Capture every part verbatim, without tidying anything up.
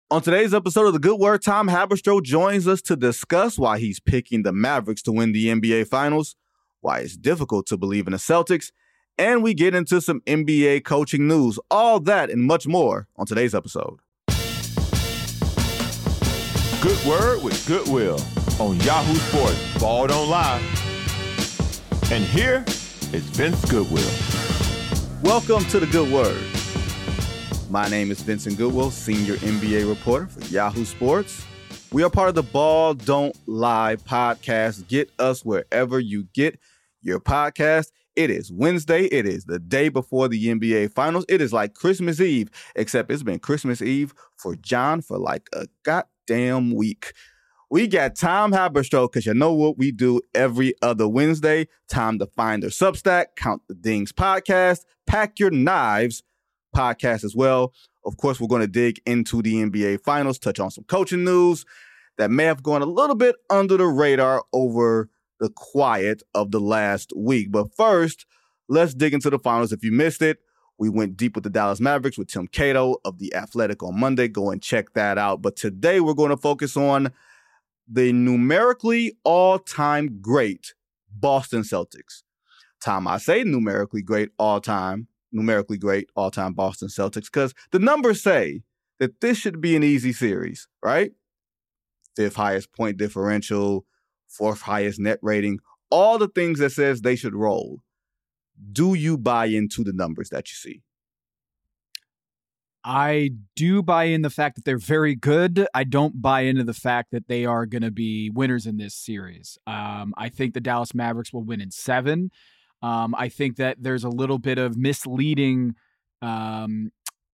On today's episode of The Good Word, Tom Haberstroh joins us to discuss why he's picking the Mavericks to win the N B A Finals, why it's difficult to believe in the Celtics, and we get into some N B A coaching news. All that and much more on today's episode. Good Word with Goodwill on Yahoo Sports. Ball don't lie. And here is Vince Goodwill. Welcome to The Good Word. My name is Vincent Goodwill, senior N B A reporter for Yahoo Sports. We are part of the Ball Don't Lie podcast. Get us wherever you get your podcast. It is Wednesday. It is the day before the N B A Finals. It is like Christmas Eve, except it's been Christmas Eve for John for like a goddamn week. We got Tom Haberstroh, because you know what we do every other Wednesday. Time to find their Substack, Count the Dings podcast, Pack Your Knives podcast as well. Of course, we're going to dig into the N B A Finals, touch on some coaching news that may have gone a little bit under the radar over the quiet of the last week. But first, let's dig into the finals. If you missed it, we went deep with the Dallas Mavericks with Tim Cato of The Athletic on Monday. Go and check that out. But today we're going to focus on the numerically all-time great Boston Celtics. Tom, I say numerically great all-time, numerically great all-time Boston Celtics because the numbers say that this should be an easy series, right? Fifth highest point differential, fourth highest net rating, all the things that says they should roll. Do you buy into the numbers that you see? I do buy in the fact that they're very good. I don't buy into the fact that they are going to be winners in this series. Um, I think the Dallas Mavericks will win in seven. Um, I think that there's a little bit of misleading um,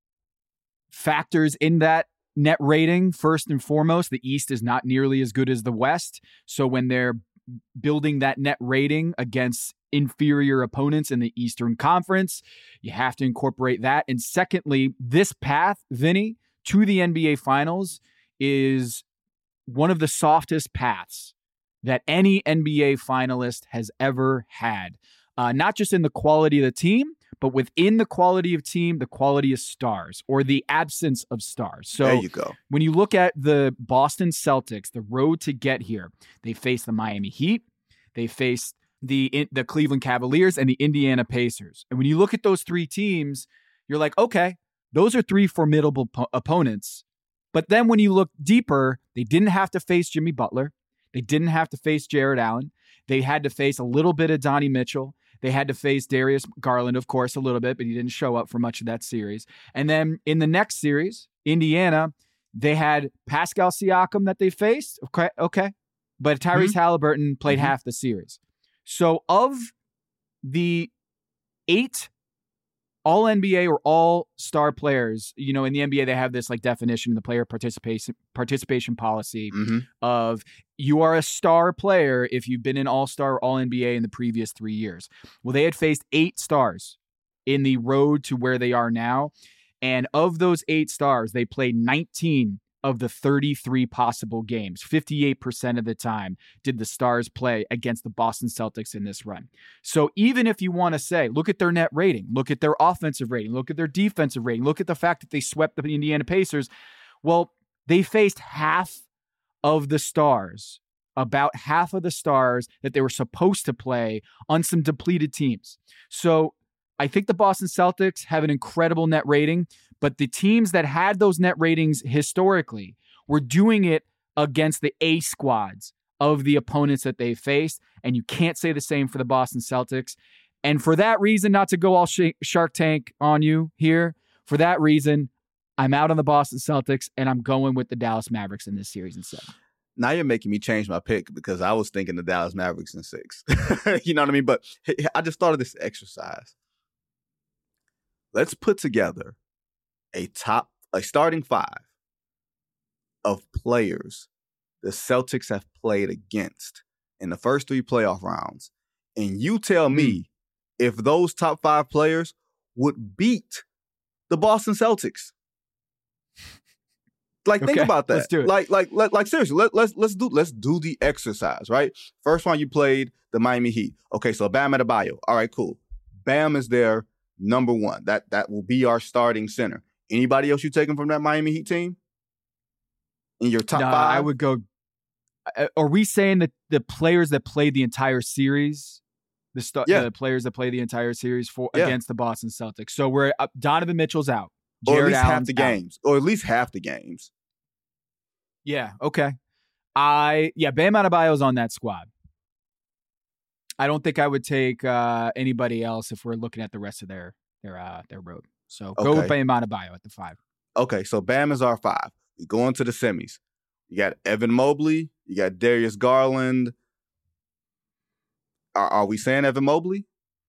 factors in that net rating. First and foremost, the East is not nearly as good as the West. So when they're building that net rating against inferior opponents in the Eastern Conference, you have to incorporate that. And secondly, this path, Vinny, to the N B A Finals is one of the softest paths that any N B A finalist has ever had. Uh, not just in the quality of the team, but within the quality of team, the quality of stars or the absence of stars. So there you go. When you look at the Boston Celtics, the road to get here, they face the Miami Heat, they face the the Cleveland Cavaliers and the Indiana Pacers. And when you look at those three teams, you're like, okay, those are three formidable po- opponents. But then when you look deeper, they didn't have to face Jimmy Butler. They didn't have to face Jared Allen. They had to face a little bit of Donnie Mitchell. They had to face Darius Garland, of course, a little bit, but he didn't show up for much of that series. And then in the next series, Indiana, they had Pascal Siakam that they faced. Okay, okay. But Tyrese mm-hmm. Halliburton played mm-hmm. half the series. So of the eight all N B A or all star players, you know, in the N B A, they have this like definition in the player participation participation policy mm-hmm. of you are a star player if you've been an all-star or all N B A in the previous three years. Well, they had faced eight stars in the road to where they are now. And of those eight stars, they played nineteen of the thirty-three possible games. fifty-eight percent of the time did the Stars play against the Boston Celtics in this run. So even if you want to say, look at their net rating, look at their offensive rating, look at their defensive rating, look at the fact that they swept the Indiana Pacers, well, they faced half of the stars, about half of the stars that they were supposed to play on some depleted teams. So I think the Boston Celtics have an incredible net rating, but the teams that had those net ratings historically were doing it against the A squads of the opponents that they faced, and you can't say the same for the Boston Celtics. And for that reason, not to go all sh- Shark Tank on you here, for that reason, I'm out on the Boston Celtics, and I'm going with the Dallas Mavericks in this series instead. Now you're making me change my pick because I was thinking the Dallas Mavericks in six. You know what I mean? But I just thought of this exercise. Let's put together a top, a starting five of players the Celtics have played against in the first three playoff rounds. And you tell me if those top five players would beat the Boston Celtics. Like, think okay, about that. Let's do it. Like, like, like, like seriously, let, let's let's do let's do the exercise, right? First one, you played the Miami Heat. Okay, so Bam Adebayo. All right, cool. Bam is their number one. That that will be our starting center. Anybody else you taking from that Miami Heat team? in your top no, five? I would go. Are we saying that the players that played the entire series, the, st- yeah. the players that played the entire series for yeah. against the Boston Celtics? So we're uh, Donovan Mitchell's out, or Jared at least half Allen's the out. games, or at least half the games. Yeah. Okay. I yeah, Bam Adebayo's on that squad. I don't think I would take uh, anybody else if we're looking at the rest of their their uh, their road. So go Okay. with Bam Adebayo at the five. Okay, so Bam is our five. We go into the semis. You got Evan Mobley. You got Darius Garland. Are, are we saying Evan Mobley?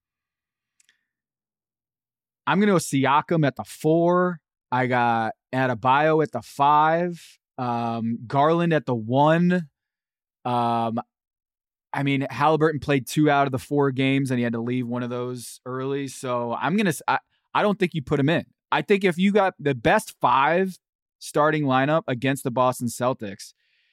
I'm going to go Siakam at the four. I got Adebayo at the five. Um, Garland at the one. Um, I mean, Halliburton played two out of the four games, and he had to leave one of those early. So I'm going to I, I don't think you put him in. I think if you got the best five starting lineup against the Boston Celtics,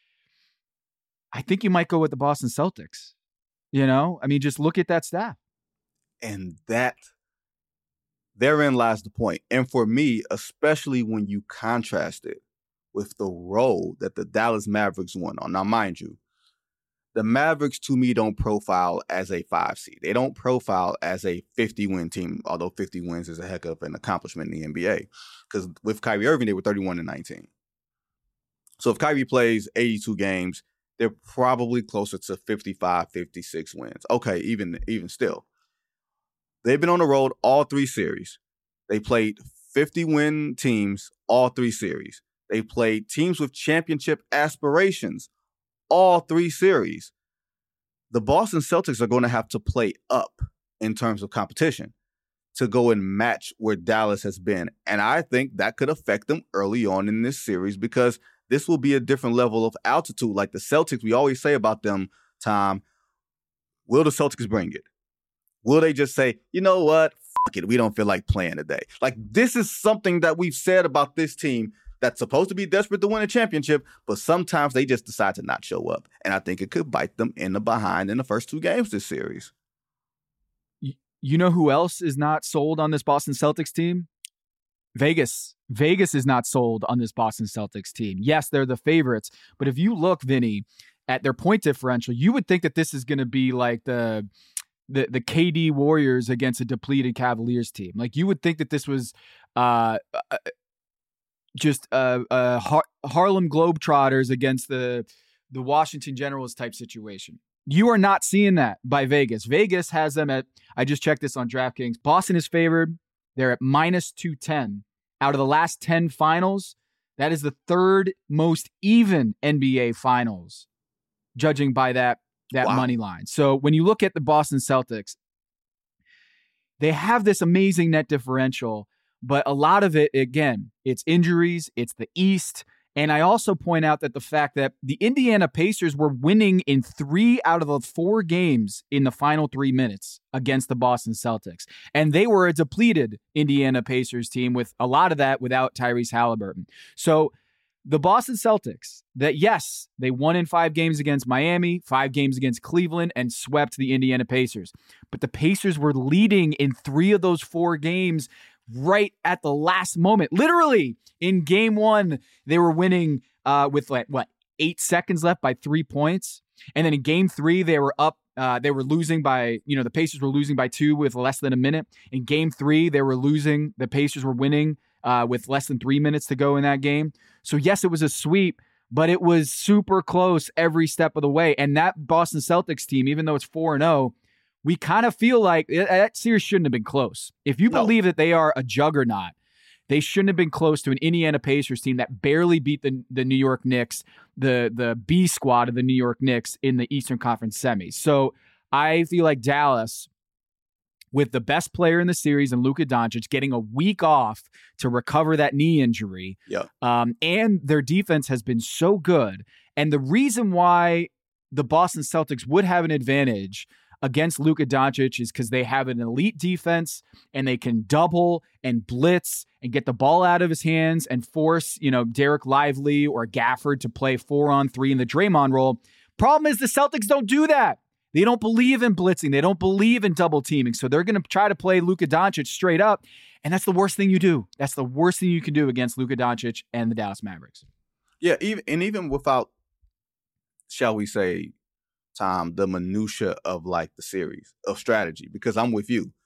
I think you might go with the Boston Celtics. You know, I mean, just look at that staff. And that, therein lies the point. And for me, especially when you contrast it with the role that the Dallas Mavericks won on. Now, mind you, the Mavericks, to me, don't profile as a five seed. They don't profile as a fifty-win team, although fifty wins is a heck of an accomplishment in the N B A. Because with Kyrie Irving, they were thirty-one and nineteen. So if Kyrie plays eighty-two games, they're probably closer to fifty-five, fifty-six wins. Okay, even, even still. They've been on the road all three series. They played fifty-win teams all three series. They played teams with championship aspirations all three series. The Boston Celtics are going to have to play up in terms of competition to go and match where Dallas has been. And I think that could affect them early on in this series because this will be a different level of altitude. Like the Celtics, we always say about them, Tom, will the Celtics bring it? Will they just say, you know what? Fuck it, we don't feel like playing today. Like this is something that we've said about this team that's supposed to be desperate to win a championship, but sometimes they just decide to not show up. And I think it could bite them in the behind in the first two games this series. You know who else is not sold on this Boston Celtics team? Vegas. Vegas is not sold on this Boston Celtics team. Yes, they're the favorites, but if you look, Vinny, at their point differential, you would think that this is going to be like the the the K D Warriors against a depleted Cavaliers team. Like you would think that this was uh, uh just uh, uh Har- Harlem Globetrotters against the the Washington Generals type situation. You are not seeing that by Vegas. Vegas has them at, I just checked this on DraftKings. Boston is favored. They're at minus two ten. Out of the last ten finals, that is the third most even N B A finals, judging by that, that wow. money line. So when you look at the Boston Celtics, they have this amazing net differential, but a lot of it, again, it's injuries, it's the East. And I also point out that the fact that the Indiana Pacers were winning in three out of the four games in the final three minutes against the Boston Celtics. And they were a depleted Indiana Pacers team with a lot of that without Tyrese Halliburton. So the Boston Celtics, that yes, they won in five games against Miami, five games against Cleveland, and swept the Indiana Pacers. But the Pacers were leading in three of those four games right at the last moment. Literally, in game one, they were winning uh, with like, what, eight seconds left by three points. And then in game three, they were up. Uh, they were losing by, you know, the Pacers were losing by two with less than a minute. In game three, they were losing. The Pacers were winning uh, with less than three minutes to go in that game. So yes, it was a sweep, but it was super close every step of the way. And that Boston Celtics team, even though it's four and oh, we kind of feel like that series shouldn't have been close. If you no. believe that they are a juggernaut, they shouldn't have been close to an Indiana Pacers team that barely beat the, the New York Knicks, the, the B squad of the New York Knicks in the Eastern Conference semis. So I feel like Dallas, with the best player in the series and Luka Doncic getting a week off to recover that knee injury, yeah. um, and their defense has been so good. And the reason why the Boston Celtics would have an advantage against Luka Doncic is because they have an elite defense and they can double and blitz and get the ball out of his hands and force, you know, Derek Lively or Gafford to play four on three in the Draymond role. Problem is the Celtics don't do that. They don't believe in blitzing. They don't believe in double teaming. So they're going to try to play Luka Doncic straight up. And that's the worst thing you do. That's the worst thing you can do against Luka Doncic and the Dallas Mavericks. Yeah, even and even without, shall we say, Tom, the minutia of like the series of strategy, because I'm with you.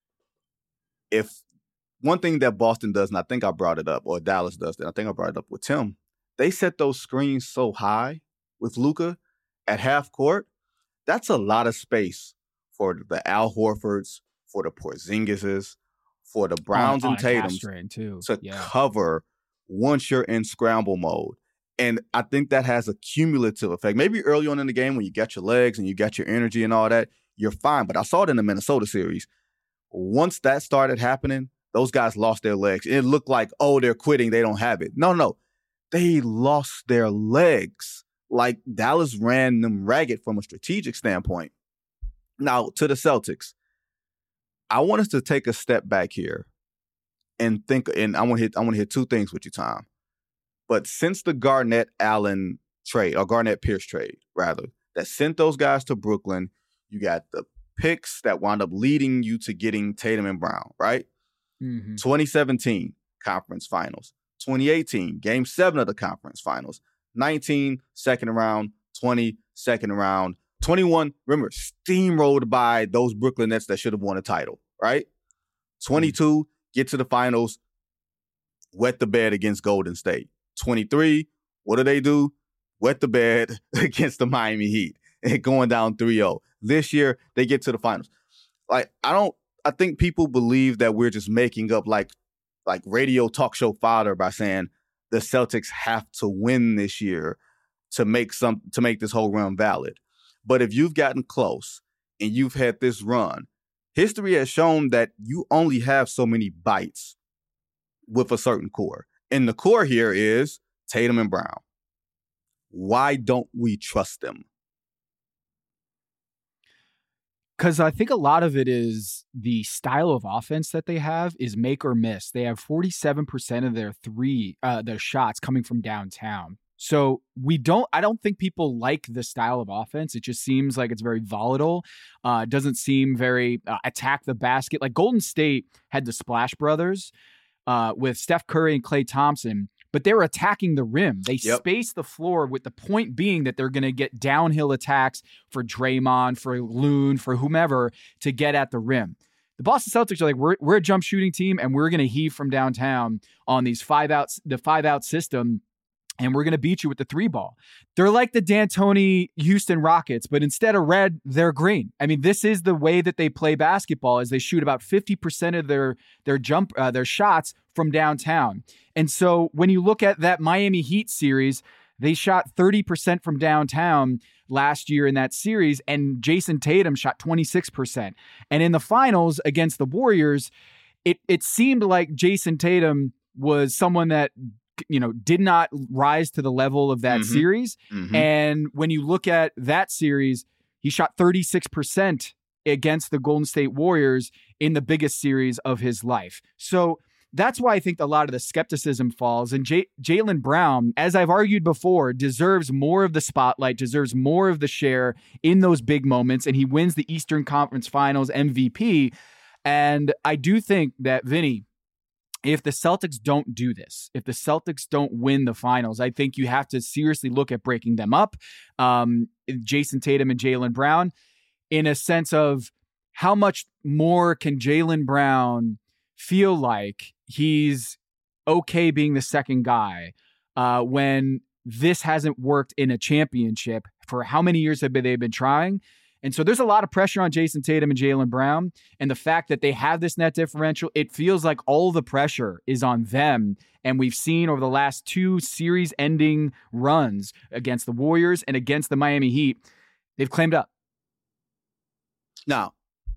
If one thing that Boston does, and I think I brought it up, or Dallas does, and I think I brought it up with Tim, they set those screens so high with Luka at half court. That's a lot of space for the Al Horfords, for the Porzingises, for the Browns on, and on Tatums too. to yeah. cover once you're in scramble mode. And I think that has a cumulative effect. Maybe early on in the game when you got your legs and you got your energy and all that, you're fine. But I saw it in the Minnesota series. Once that started happening, those guys lost their legs. It looked like, oh, they're quitting. They don't have it. No, no. They lost their legs. Like Dallas ran them ragged from a strategic standpoint. Now, to the Celtics, I want us to take a step back here and think, and I want to hit, I want to hit two things with you, Tom. But since the Garnett Allen trade, or Garnett Pierce trade, rather, that sent those guys to Brooklyn, you got the picks that wound up leading you to getting Tatum and Brown, right? Mm-hmm. twenty seventeen, conference finals. twenty eighteen, game seven of the conference finals. nineteen, second round. twenty, second round. twenty-one, remember, steamrolled by those Brooklyn Nets that should have won a title, right? twenty-two, get to the finals, wet the bed against Golden State. twenty-three, what do they do? Wet the bed against the Miami Heat and going down three oh. This year, they get to the finals. Like, I don't, I think people believe that we're just making up like, like radio talk show fodder by saying the Celtics have to win this year to make some, to make this whole run valid. But if you've gotten close and you've had this run, history has shown that you only have so many bites with a certain core. And the core here is Tatum and Brown. Why don't we trust them? Because I think a lot of it is the style of offense that they have is make or miss. They have forty-seven percent of their three, uh, their shots coming from downtown. So we don't, I don't think people like the style of offense. It just seems like it's very volatile. Uh, it doesn't seem very uh, attack the basket. Like Golden State had the Splash Brothers uh, with Steph Curry and Klay Thompson, but they were attacking the rim. They Yep. spaced the floor with the point being that they're going to get downhill attacks for Draymond, for Loon, for whomever to get at the rim. The Boston Celtics are like, we're, we're a jump shooting team and we're going to heave from downtown on these five outs, the five out system. And we're going to beat you with the three ball. They're like the D'Antoni Houston Rockets, but instead of red, they're green. I mean, this is the way that they play basketball, is they shoot about fifty percent of their their jump uh, their shots from downtown. And so when you look at that Miami Heat series, they shot thirty percent from downtown last year in that series, and Jason Tatum shot twenty-six percent. And in the finals against the Warriors, it it seemed like Jason Tatum was someone that, you know, did not rise to the level of that Mm-hmm. series. Mm-hmm. And when you look at that series, he shot thirty-six percent against the Golden State Warriors in the biggest series of his life. So that's why I think a lot of the skepticism falls. And J- Jaylen Brown, as I've argued before, deserves more of the spotlight, deserves more of the share in those big moments. And he wins the Eastern Conference Finals M V P. And I do think that, Vinny, if the Celtics don't do this, if the Celtics don't win the finals, I think you have to seriously look at breaking them up. Um, Jason Tatum and Jaylen Brown, in a sense of how much more can Jaylen Brown feel like he's okay being the second guy uh, when this hasn't worked in a championship for how many years have they been trying? And so there's a lot of pressure on Jason Tatum and Jaylen Brown. And the fact that they have this net differential, it feels like all the pressure is on them. And we've seen over the last two series-ending runs against the Warriors and against the Miami Heat, they've claimed up. Now,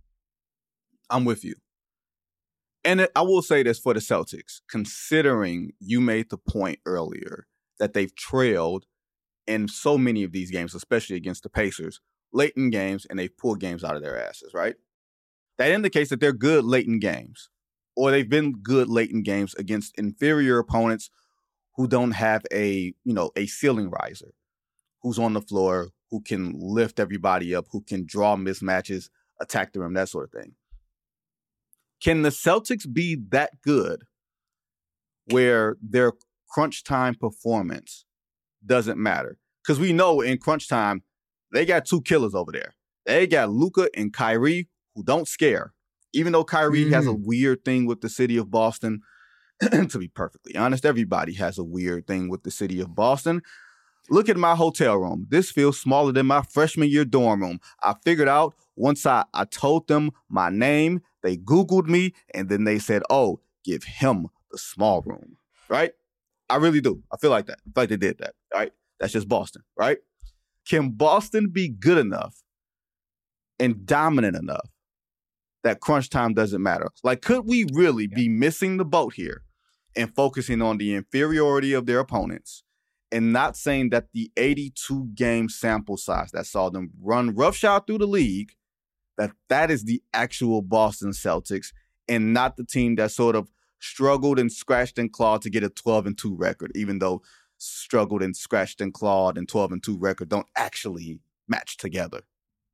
I'm with you. And I will say this for the Celtics, considering you made the point earlier that they've trailed in so many of these games, especially against the Pacers, late in games, and they've pulled games out of their asses, right? That indicates that they're good late in games, or they've been good late in games against inferior opponents who don't have a, you know, a ceiling riser, who's on the floor, who can lift everybody up, who can draw mismatches, attack the rim, that sort of thing. Can the Celtics be that good where their crunch time performance doesn't matter. Because we know in crunch time, they got two killers over there. They got Luka and Kyrie, who don't scare. Even though Kyrie mm. has a weird thing with the city of Boston, to be perfectly honest, everybody has a weird thing with the city of Boston. Look at my hotel room. This feels smaller than my freshman year dorm room. I figured out once I, I told them my name, they Googled me, and then they said, oh, give him the small room, right? I really do. I feel like that. I feel like they did that, right? That's just Boston, right? Can Boston be good enough and dominant enough that crunch time doesn't matter? Like, could we really be missing the boat here and focusing on the inferiority of their opponents and not saying that the eighty-two game sample size that saw them run roughshod through the league, that that is the actual Boston Celtics and not the team that sort of struggled and scratched and clawed to get a twelve and two record, even though struggled and scratched and clawed and twelve and two record don't actually match together?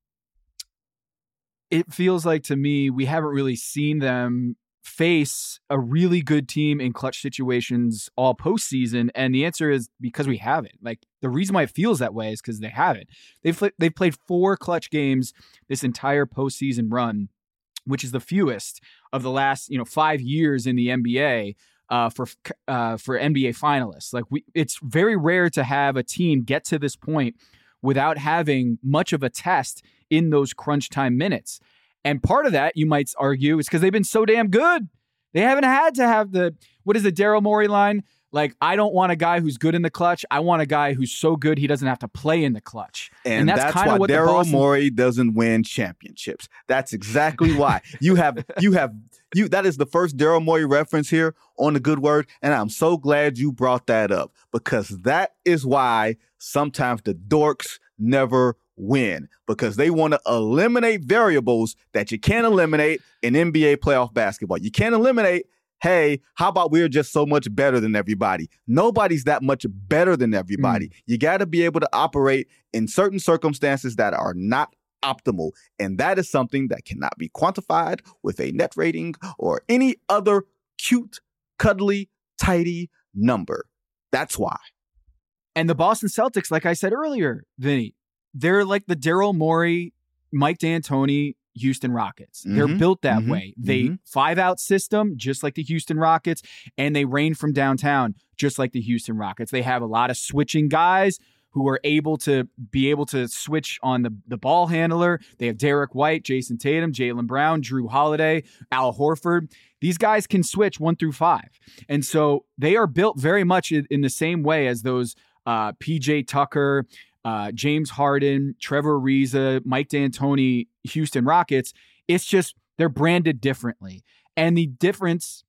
It feels like to me, we haven't really seen them face a really good team in clutch situations all postseason. And the answer is because we haven't. Like, the reason why it feels that way is because they haven't. They've, they've played four clutch games this entire postseason run, which is the fewest of the last, you know, five years in the N B A uh, for uh, for N B A finalists. Like, we, it's very rare to have a team get to this point without having much of a test in those crunch time minutes. And part of that, you might argue, is because they've been so damn good. They haven't had to have the, what is the Daryl Morey line? Like, I don't want a guy who's good in the clutch. I want a guy who's so good he doesn't have to play in the clutch. And, and that's, that's kind of what Daryl Boston... Morey doesn't win championships. That's exactly why. You have, you have, you. That is the first Daryl Morey reference here on The Good Word. And I'm so glad you brought that up, because that is why sometimes the dorks never win, because they want to eliminate variables that you can't eliminate in N B A playoff basketball. You can't eliminate, hey, how about we're just so much better than everybody? Nobody's that much better than everybody. Mm. You got to be able to operate in certain circumstances that are not optimal. And that is something that cannot be quantified with a net rating or any other cute, cuddly, tidy number. That's why. And the Boston Celtics, like I said earlier, Vinny, they're like the Daryl Morey, Mike D'Antoni, Houston Rockets. Mm-hmm. They're built that mm-hmm. way. They mm-hmm. five-out system, just like the Houston Rockets, and they rain from downtown, just like the Houston Rockets. They have a lot of switching guys who are able to be able to switch on the, the ball handler. They have Derek White, Jason Tatum, Jaylen Brown, Drew Holiday, Al Horford. These guys can switch one through five. And so they are built very much in, in the same way as those uh, P J Tucker, Uh, James Harden, Trevor Ariza, Mike D'Antoni, Houston Rockets. It's just they're branded differently. And the difference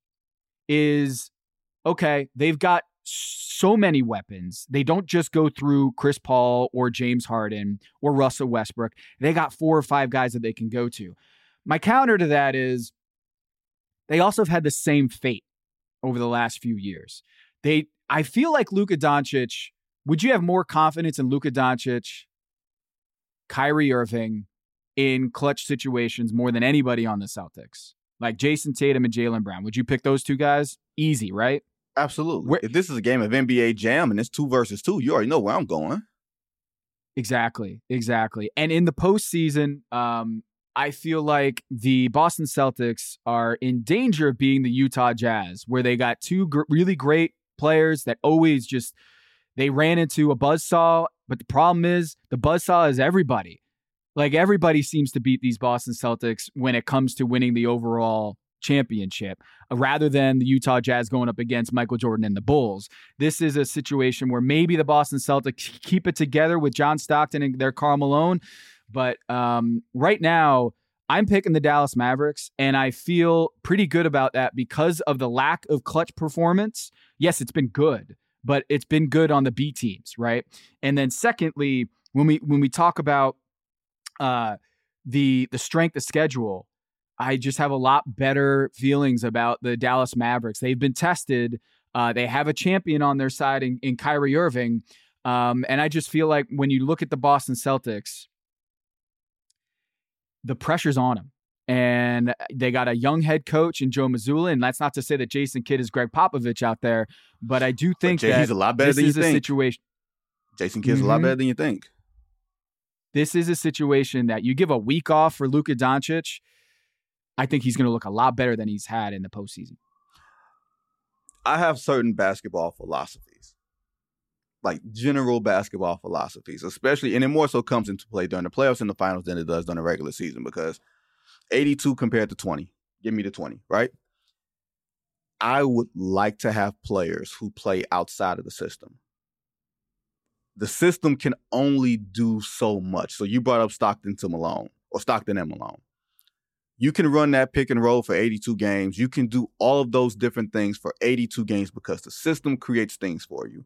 is, okay, they've got so many weapons. They don't just go through Chris Paul or James Harden or Russell Westbrook. They got four or five guys that they can go to. My counter to that is they also have had the same fate over the last few years. They, I feel like Luka Doncic. Would you have more confidence in Luka Doncic, Kyrie Irving in clutch situations more than anybody on the Celtics? Like Jason Tatum and Jaylen Brown. Would you pick those two guys? Easy, right? Absolutely. Where, if this is a game of N B A Jam and it's two versus two, you already know where I'm going. Exactly. Exactly. And in the postseason, um, I feel like the Boston Celtics are in danger of being the Utah Jazz, where they got two gr- really great players that always just... They ran into a buzzsaw, but the problem is the buzzsaw is everybody. Like, everybody seems to beat these Boston Celtics when it comes to winning the overall championship, uh, rather than the Utah Jazz going up against Michael Jordan and the Bulls. This is a situation where maybe the Boston Celtics keep it together with John Stockton and their Karl Malone. But um, right now, I'm picking the Dallas Mavericks, and I feel pretty good about that because of the lack of clutch performance. Yes, it's been good, but it's been good on the B teams, right? And then secondly, when we when we talk about uh, the the strength of schedule, I just have a lot better feelings about the Dallas Mavericks. They've been tested. Uh, they have a champion on their side in, in Kyrie Irving. Um, and I just feel like when you look at the Boston Celtics, the pressure's on them. And they got a young head coach in Joe Mazzulla, and that's not to say that Jason Kidd is Greg Popovich out there, but I do think Jay, that he's a lot better this than is you a think. situation. Jason Kidd's mm-hmm. a lot better than you think. This is a situation that you give a week off for Luka Doncic, I think he's going to look a lot better than he's had in the postseason. I have certain basketball philosophies, like general basketball philosophies, especially, and it more so comes into play during the playoffs and the finals than it does during the regular season, because eighty-two compared to twenty, give me the twenty, right? I would like to have players who play outside of the system. The system can only do so much. So you brought up Stockton to Malone, or Stockton and Malone. You can run that pick and roll for eighty-two games. You can do all of those different things for eighty-two games because the system creates things for you.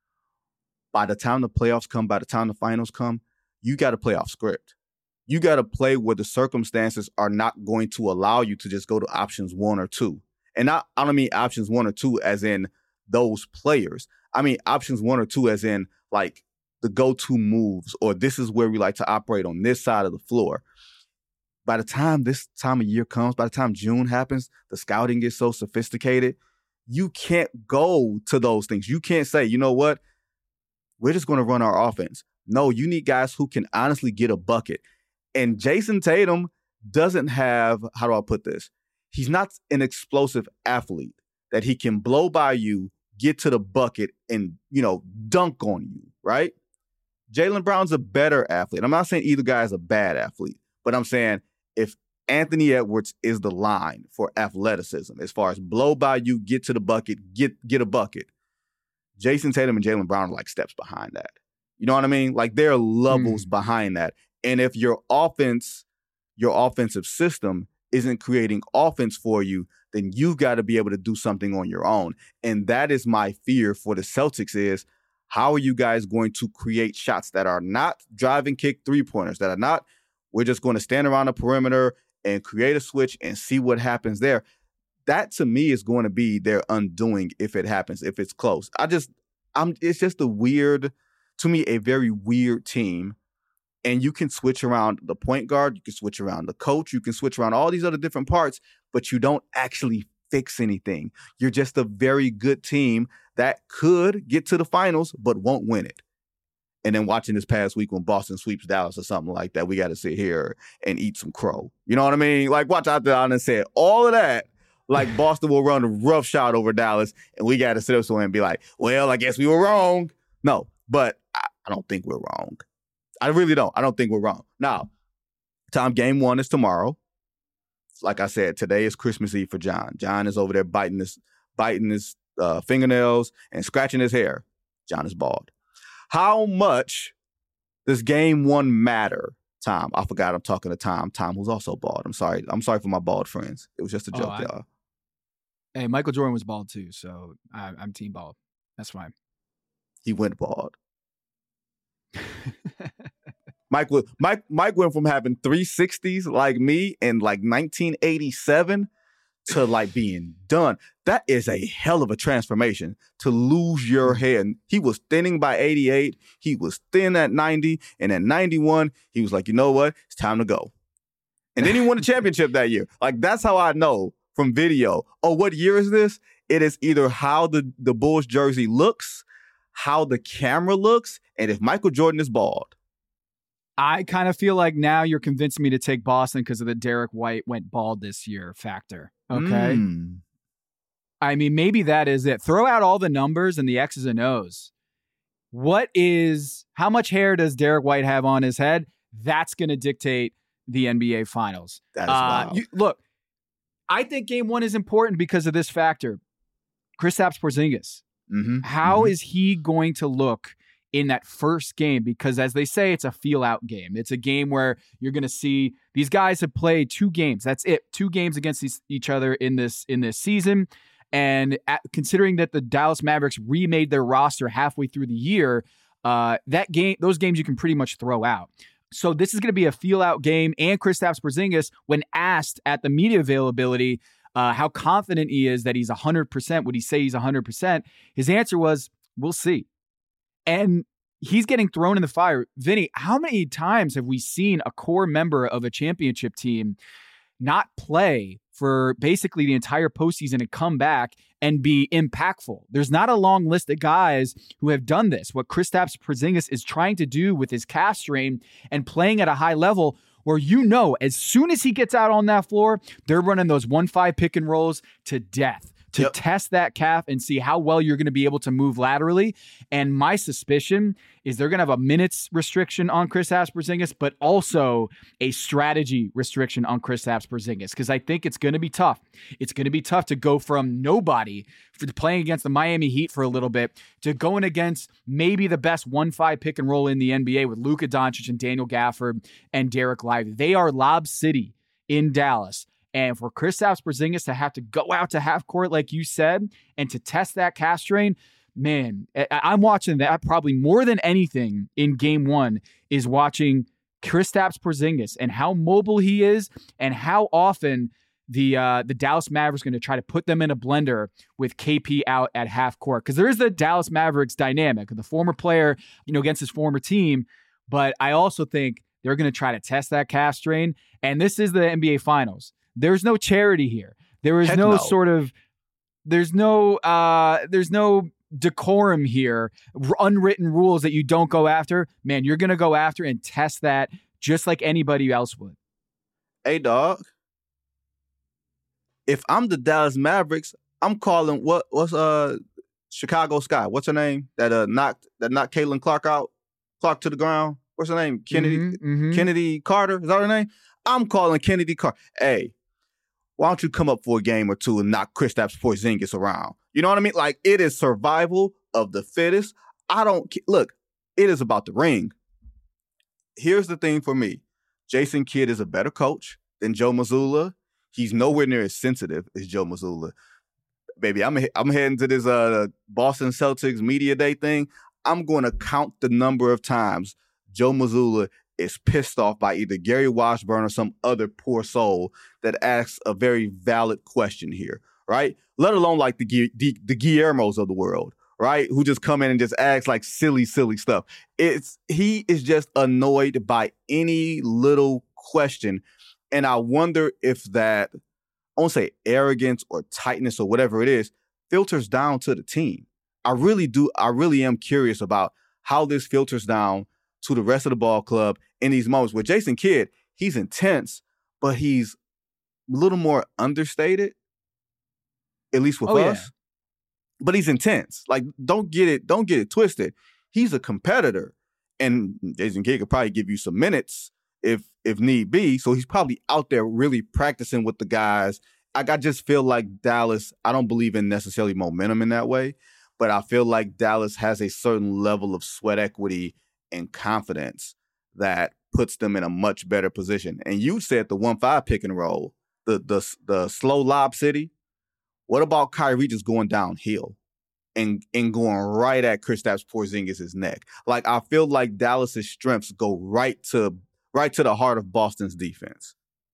By the time the playoffs come, by the time the finals come, you got to play off script. You got to play where the circumstances are not going to allow you to just go to options one or two. And not, I don't mean options one or two as in those players. I mean options one or two as in like the go-to moves, or this is where we like to operate on this side of the floor. By the time this time of year comes, by the time June happens, the scouting gets so sophisticated, you can't go to those things. You can't say, you know what, we're just going to run our offense. No, you need guys who can honestly get a bucket. And Jason Tatum doesn't have, how do I put this? He's not an explosive athlete that he can blow by you, get to the bucket, and, you know, dunk on you, right? Jaylen Brown's a better athlete. I'm not saying either guy is a bad athlete, but I'm saying if Anthony Edwards is the line for athleticism, as far as blow by you, get to the bucket, get get a bucket, Jason Tatum and Jaylen Brown are like steps behind that. You know what I mean? Like there are levels mm. behind that. And if your offense, your offensive system isn't creating offense for you, then you've got to be able to do something on your own. And that is my fear for the Celtics is, how are you guys going to create shots that are not drive and kick three-pointers, that are not, we're just going to stand around the perimeter and create a switch and see what happens there? That, to me, is going to be their undoing if it happens, if it's close. I just, I'm. It's just a weird, to me, a very weird team. And you can switch around the point guard, you can switch around the coach, you can switch around all these other different parts, but you don't actually fix anything. You're just a very good team that could get to the finals, but won't win it. And then watching this past week when Boston sweeps Dallas or something like that, we got to sit here and eat some crow. You know what I mean? Like, watch out there and say all of that. Like, Boston will run a rough shot over Dallas, and we got to sit up somewhere and be like, well, I guess we were wrong. No, but I, I don't think we're wrong. I really don't. I don't think we're wrong. Now, Tom, game one is tomorrow. Like I said, today is Christmas Eve for John. John is over there biting his, biting his uh, fingernails and scratching his hair. John is bald. How much does game one matter, Tom? I forgot I'm talking to Tom. Tom, who's also bald. I'm sorry. I'm sorry for my bald friends. It was just a joke, oh, I, y'all. Hey, Michael Jordan was bald too, so I, I'm team bald. That's fine. He went bald. Mike, Mike, Mike went from having three sixties like me in like nineteen eighty-seven to like being done. That is a hell of a transformation to lose your hair. And he was thinning by eighty-eight. He was thin at ninety. And at ninety-one, he was like, you know what? It's time to go. And then he won the championship that year. Like, that's how I know from video. Oh, what year is this? It is either how the, the Bulls jersey looks, how the camera looks, and if Michael Jordan is bald. I kind of feel like now you're convincing me to take Boston because of the Derek White went bald this year factor. Okay. Mm. I mean, maybe that is it. Throw out all the numbers and the X's and O's. What is, how much hair does Derek White have on his head? That's going to dictate the N B A Finals. That is wild. Uh, you, look, I think game one is important because of this factor. Kristaps Porzingis. Mm-hmm. How mm-hmm. is he going to look in that first game? Because as they say, it's a feel out game. It's a game where you're going to see these guys have played two games. That's it. Two games against these, each other in this, in this season. And at, considering that the Dallas Mavericks remade their roster halfway through the year, uh, that game, those games you can pretty much throw out. So this is going to be a feel out game. And Kristaps Porzingis, when asked at the media availability, uh, how confident he is that he's a hundred percent, would he say he's a hundred percent? His answer was, we'll see. And he's getting thrown in the fire. Vinny, how many times have we seen a core member of a championship team not play for basically the entire postseason to come back and be impactful. There's not a long list of guys who have done this. What Kristaps Porzingis is trying to do with his calf strain and playing at a high level, where you know as soon as he gets out on that floor, they're running those one five pick and rolls to death to yep. test that calf and see how well you're going to be able to move laterally. And my suspicion is they're going to have a minutes restriction on Kristaps Porzingis, but also a strategy restriction on Kristaps Porzingis, because I think it's going to be tough. It's going to be tough to go from nobody for playing against the Miami Heat for a little bit to going against maybe the best one five pick and roll in the N B A with Luka Doncic and Daniel Gafford and Derek Lively. They are Lob City in Dallas. And for Kristaps Porzingis to have to go out to half court, like you said, and to test that calf strain, man, I- I'm watching that probably more than anything in game one is watching Kristaps Porzingis and how mobile he is and how often the uh, the Dallas Mavericks are going to try to put them in a blender with K P out at half court. Because there is the Dallas Mavericks dynamic, the former player, you know, against his former team. But I also think they're going to try to test that calf strain. And this is the N B A Finals. There's no charity here. There is no, no sort of, there's no, uh, there's no decorum here, unwritten rules that you don't go after. Man, you're going to go after and test that just like anybody else would. Hey, dog. If I'm the Dallas Mavericks, I'm calling what what's uh Chicago Sky. What's her name? That uh knocked that knocked Caitlin Clark out, Clark to the ground. What's her name? Kennedy mm-hmm, mm-hmm. Kennedy Carter. Is that her name? I'm calling Kennedy Carter. Hey, why don't you come up for a game or two and knock Kristaps Porzingis around? You know what I mean? Like, it is survival of the fittest. I don't look. It is about the ring. Here's the thing for me: Jason Kidd is a better coach than Joe Mazzulla. He's nowhere near as sensitive as Joe Mazzulla. Baby, I'm I'm heading to this uh, Boston Celtics media day thing. I'm going to count the number of times Joe Mazzulla is pissed off by either Gary Washburn or some other poor soul that asks a very valid question here, right? Let alone like the, the, the Guillermos of the world, right? Who just come in and just ask like silly, silly stuff. It's he is just annoyed by any little question. And I wonder if that, I won't say arrogance or tightness or whatever it is, filters down to the team. I really do. I really am curious about how this filters down to the rest of the ball club in these moments where Jason Kidd, he's intense, but he's a little more understated, at least with oh, us. Yeah. But he's intense. Like, don't get it, don't get it twisted. He's a competitor. And Jason Kidd could probably give you some minutes if if need be. So he's probably out there really practicing with the guys. Like, I just feel like Dallas, I don't believe in necessarily momentum in that way, but I feel like Dallas has a certain level of sweat equity and confidence that puts them in a much better position. And you said the one five pick and roll, the the the slow lob city. What about Kyrie just going downhill and and going right at Kristaps Porzingis' neck? Like, I feel like Dallas's strengths go right to right to the heart of Boston's defense.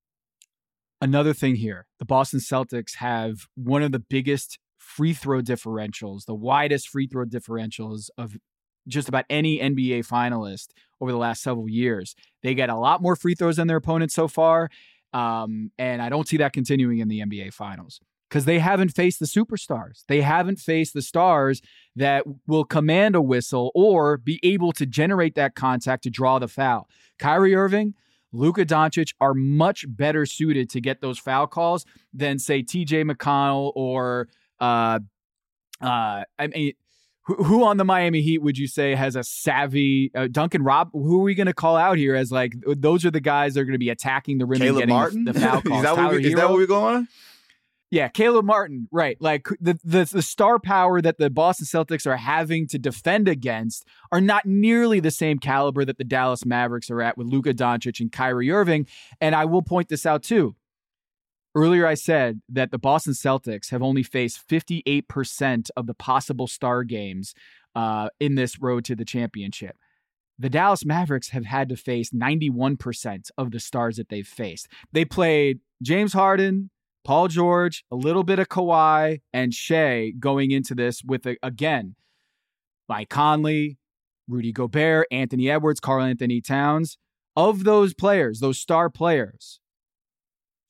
Another thing here, the Boston Celtics have one of the biggest free throw differentials, the widest free throw differentials of just about any N B A finalist over the last several years. They get a lot more free throws than their opponents so far, um, and I don't see that continuing in the N B A finals because they haven't faced the superstars. They haven't faced the stars that will command a whistle or be able to generate that contact to draw the foul. Kyrie Irving, Luka Doncic are much better suited to get those foul calls than, say, T J McConnell or, uh, uh, I mean, Who, who on the Miami Heat would you say has a savvy uh, Duncan Rob? Who are we going to call out here as like those are the guys that are going to be attacking the rim Caleb and getting Martin? the, the foul calls? is, that where we, is that where we're going? Yeah, Caleb Martin, right. Like the, the the star power that the Boston Celtics are having to defend against are not nearly the same caliber that the Dallas Mavericks are at with Luka Doncic and Kyrie Irving. And I will point this out too. Earlier, I said that the Boston Celtics have only faced fifty-eight percent of the possible star games uh, in this road to the championship. The Dallas Mavericks have had to face ninety-one percent of the stars that they've faced. They played James Harden, Paul George, a little bit of Kawhi, and Shea going into this with, a, again, Mike Conley, Rudy Gobert, Anthony Edwards, Karl Anthony Towns. Of those players, those star players,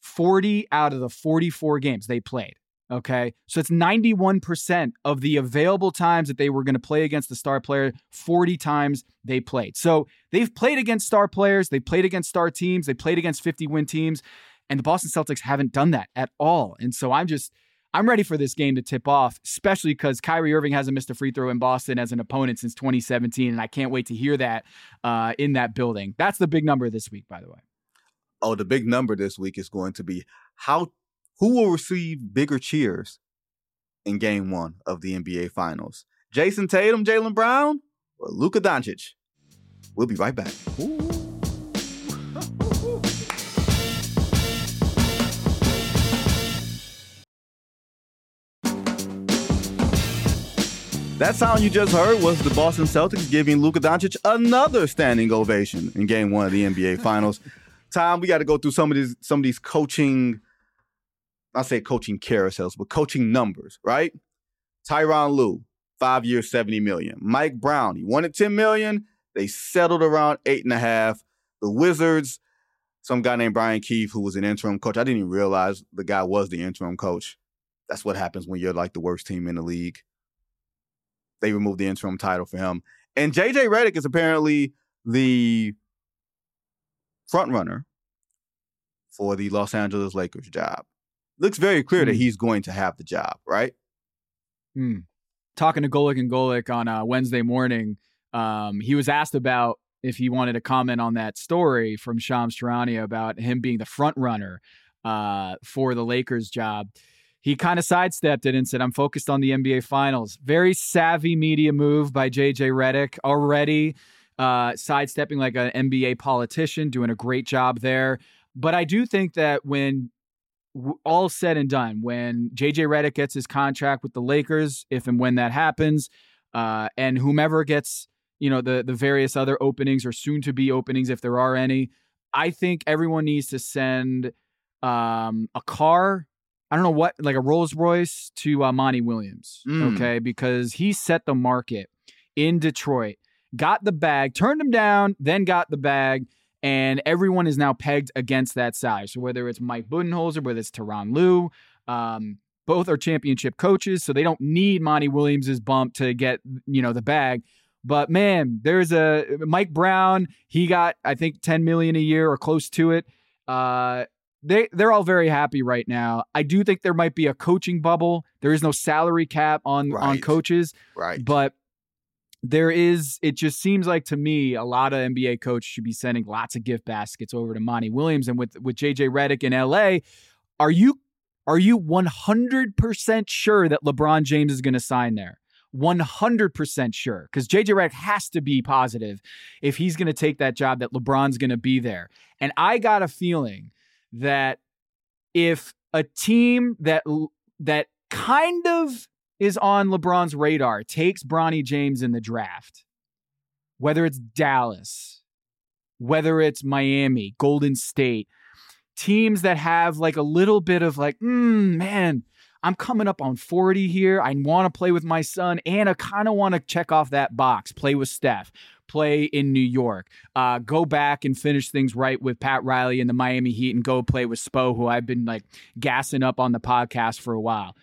forty out of the forty-four games they played. Okay. So it's ninety-one percent of the available times that they were going to play against the star player, forty times they played. So they've played against star players. They played against star teams. They played against fifty win teams. And the Boston Celtics haven't done that at all. And so I'm just, I'm ready for this game to tip off, especially because Kyrie Irving hasn't missed a free throw in Boston as an opponent since twenty seventeen. And I can't wait to hear that uh, in that building. That's the big number this week, by the way. Oh, the big number this week is going to be how who will receive bigger cheers in game one of the N B A Finals? Jason Tatum, Jaylen Brown, or Luka Doncic? We'll be right back. Ooh. That sound you just heard was the Boston Celtics giving Luka Doncic another standing ovation in game one of the N B A Finals. Tom, we got to go through some of these some of these coaching, I say coaching carousels, but coaching numbers, right? Tyronn Lue, five years, seventy million dollars. Mike Brown, he wanted ten million dollars. They settled around eight and a half. The Wizards, some guy named Brian Keefe, who was an interim coach. I didn't even realize the guy was the interim coach. That's what happens when you're like the worst team in the league. They removed the interim title for him. And J J Redick is apparently the front runner for the Los Angeles Lakers job. Looks very clear mm. that he's going to have the job, right? Mm. Talking to Golic and Golic on uh, Wednesday morning, um, he was asked about if he wanted to comment on that story from Shams Charania about him being the front runner uh, for the Lakers job. He kind of sidestepped it and said, I'm focused on the N B A Finals. Very savvy media move by J J Redick, already uh, sidestepping like an N B A politician, doing a great job there. But I do think that when w- all said and done, when J J Redick gets his contract with the Lakers, if and when that happens, uh, and whomever gets, you know, the, the various other openings or soon to be openings, if there are any, I think everyone needs to send um, a car, I don't know what, like a Rolls Royce to uh, Monty Williams, mm. okay? Because he set the market in Detroit, got the bag, turned him down, then got the bag, and everyone is now pegged against that salary. So whether it's Mike Budenholzer, whether it's Tyronn Lue, um, both are championship coaches, so they don't need Monty Williams' bump to get, you know, the bag. But man, there's a Mike Brown. He got, I think, ten million dollars a year or close to it. Uh, They, they're all very happy right now. I do think there might be a coaching bubble. There is no salary cap on, right. on coaches. Right. But there is, it just seems like to me, a lot of N B A coaches should be sending lots of gift baskets over to Monty Williams. And with, with J J Redick in L A, are you, are you one hundred percent sure that LeBron James is going to sign there? one hundred percent sure. Because J J Redick has to be positive if he's going to take that job that LeBron's going to be there. And I got a feeling that if a team that that kind of is on LeBron's radar takes Bronny James in the draft, whether it's Dallas, whether it's Miami, Golden State, teams that have like a little bit of like, mm, man, I'm coming up on forty here. I want to play with my son, and I kind of want to check off that box, play with Steph, play in New York, uh, go back and finish things right with Pat Riley and the Miami Heat, and go play with Spo, who I've been like gassing up on the podcast for a while.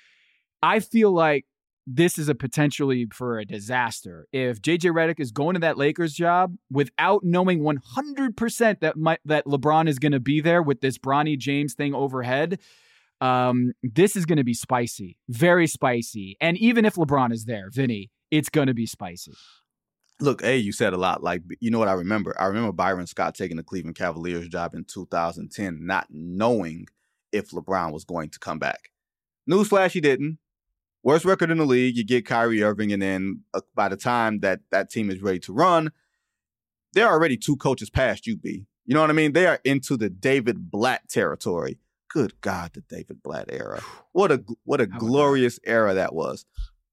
I feel like this is a potentially for a disaster. If J J Redick is going to that Lakers job without knowing one hundred percent that my, that LeBron is going to be there with this Bronny James thing overhead, um, this is going to be spicy, very spicy. And even if LeBron is there, Vinny, it's going to be spicy. Look, hey, you said a lot. Like, you know what I remember? I remember Byron Scott taking the Cleveland Cavaliers job in two thousand ten, not knowing if LeBron was going to come back. Newsflash, he didn't. Worst record in the league. You get Kyrie Irving, and then uh, by the time that that team is ready to run, they're already two coaches past you, B. You know what I mean? They are into the David Blatt territory. Good God, the David Blatt era. What a what a glorious era that was.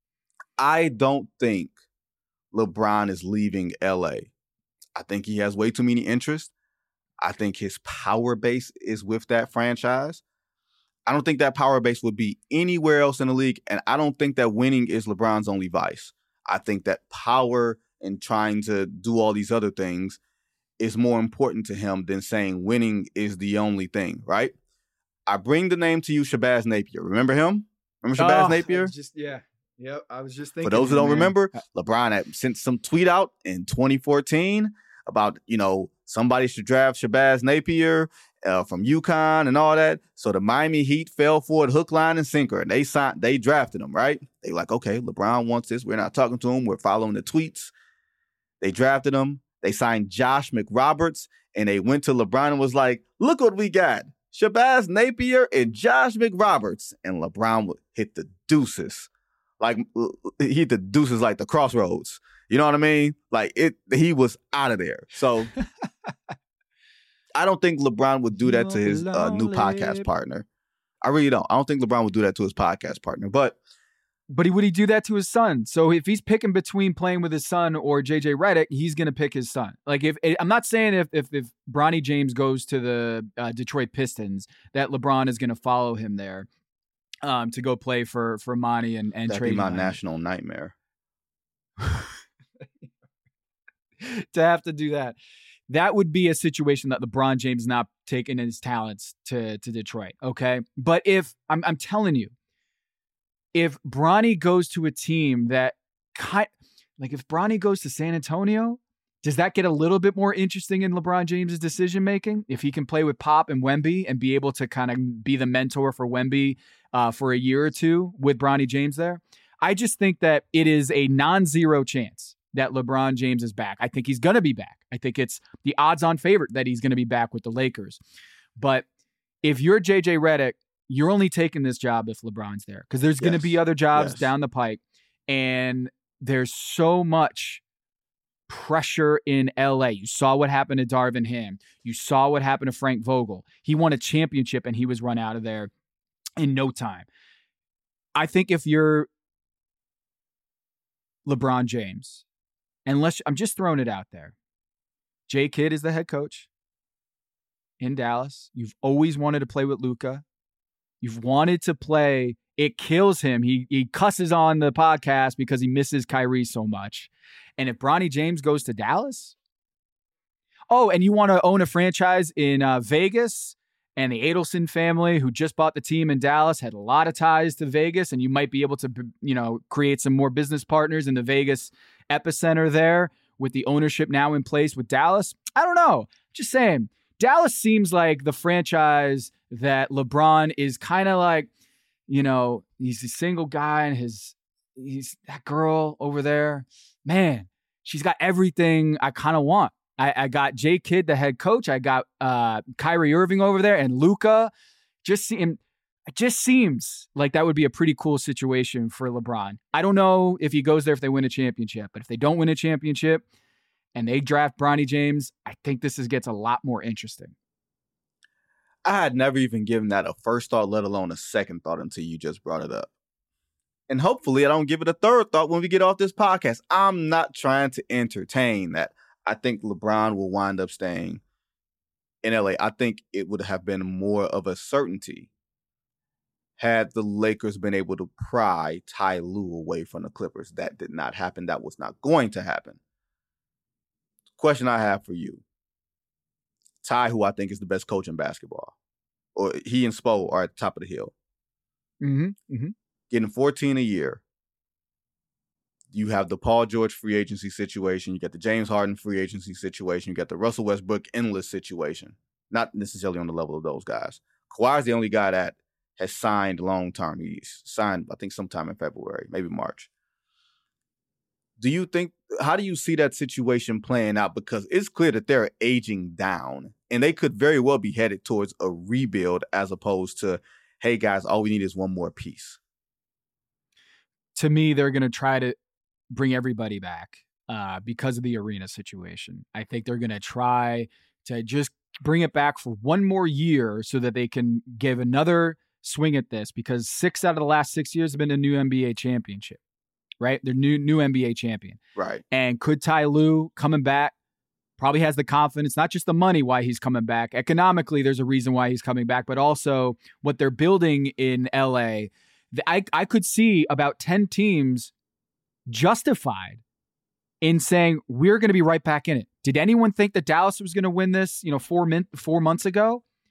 I don't think LeBron is leaving L A. I think he has way too many interests. I think his power base is with that franchise. I don't think that power base would be anywhere else in the league, and I don't think that winning is LeBron's only vice. I think that power and trying to do all these other things is more important to him than saying winning is the only thing, right? I bring the name to you, Shabazz Napier. Remember him? Remember Shabazz oh, Napier? Just yeah, yep. I was just thinking. For those who don't man. remember, LeBron had sent some tweet out in twenty fourteen about, you know, somebody should draft Shabazz Napier uh, from UConn and all that. So the Miami Heat fell for it, hook, line, and sinker, and they signed. They drafted him, right? They like, okay, LeBron wants this. We're not talking to him. We're following the tweets. They drafted him. They signed Josh McRoberts, and they went to LeBron and was like, look what we got. Shabazz Napier and Josh McRoberts. And LeBron hit the deuces. Like, he hit the deuces like the crossroads. You know what I mean? Like, it. He was out of there. So, I don't think LeBron would do that to his uh, new podcast partner. I really don't. I don't think LeBron would do that to his podcast partner. But But he, would he do that to his son? So if he's picking between playing with his son or J J Redick, he's going to pick his son. Like if I'm not saying if if, if Bronny James goes to the uh, Detroit Pistons, that LeBron is going to follow him there um, to go play for for Monty and and that'd be my national nightmare. To have to do that, that would be a situation that LeBron James not taking his talents to to Detroit. Okay, but if I'm I'm telling you. If Bronny goes to a team that, kind, like if Bronny goes to San Antonio, does that get a little bit more interesting in LeBron James's decision making? If he can play with Pop and Wemby and be able to kind of be the mentor for Wemby uh, for a year or two with Bronny James there, I just think that it is a non-zero chance that LeBron James is back. I think he's going to be back. I think it's the odds-on favorite that he's going to be back with the Lakers. But if you're J J Redick, you're only taking this job if LeBron's there because there's going to yes. be other jobs yes. down the pike. And there's so much pressure in L A. You saw what happened to Darvin Ham. You saw what happened to Frank Vogel. He won a championship and he was run out of there in no time. I think if you're LeBron James, unless I'm just throwing it out there, Jay Kidd is the head coach in Dallas. You've always wanted to play with Luka. You've wanted to play. It kills him. He he cusses on the podcast because he misses Kyrie so much. And if Bronny James goes to Dallas, oh, and you want to own a franchise in uh, Vegas, and the Adelson family, who just bought the team in Dallas, had a lot of ties to Vegas, and you might be able to, you know, create some more business partners in the Vegas epicenter there with the ownership now in place with Dallas. I don't know. Just saying. Dallas seems like the franchise that LeBron is kind of like, you know, he's a single guy and his, he's that girl over there. Man, she's got everything I kind of want. I, I got Jay Kidd, the head coach. I got uh, Kyrie Irving over there and Luka. Just seem, it just seems like that would be a pretty cool situation for LeBron. I don't know if he goes there if they win a championship, but if they don't win a championship, and they draft Bronny James, I think this is, gets a lot more interesting. I had never even given that a first thought, let alone a second thought until you just brought it up. And hopefully I don't give it a third thought when we get off this podcast. I'm not trying to entertain that. I think LeBron will wind up staying in L A. I think it would have been more of a certainty had the Lakers been able to pry Ty Lue away from the Clippers. That did not happen. That was not going to happen. Question I have for you. Ty, who I think is the best coach in basketball, or he and Spo are at the top of the hill. Mm-hmm. Mm-hmm. Getting fourteen a year. You have the Paul George free agency situation. You got the James Harden free agency situation. You got the Russell Westbrook endless situation. Not necessarily on the level of those guys. Kawhi is the only guy that has signed long-term. He's signed, I think, sometime in February, maybe March. Do you think, how do you see that situation playing out? Because it's clear that they're aging down and they could very well be headed towards a rebuild as opposed to, hey guys, all we need is one more piece. To me, they're going to try to bring everybody back uh, because of the arena situation. I think they're going to try to just bring it back for one more year so that they can give another swing at this, because six out of the last six years have been a new N B A championship. Right? They're new new N B A champion. Right. And could Ty Lue coming back, probably has the confidence, not just the money why he's coming back. Economically, there's a reason why he's coming back, but also what they're building in L A. I, I could see about ten teams justified in saying, we're going to be right back in it. Did anyone think that Dallas was going to win this, you know, four, min- four months ago?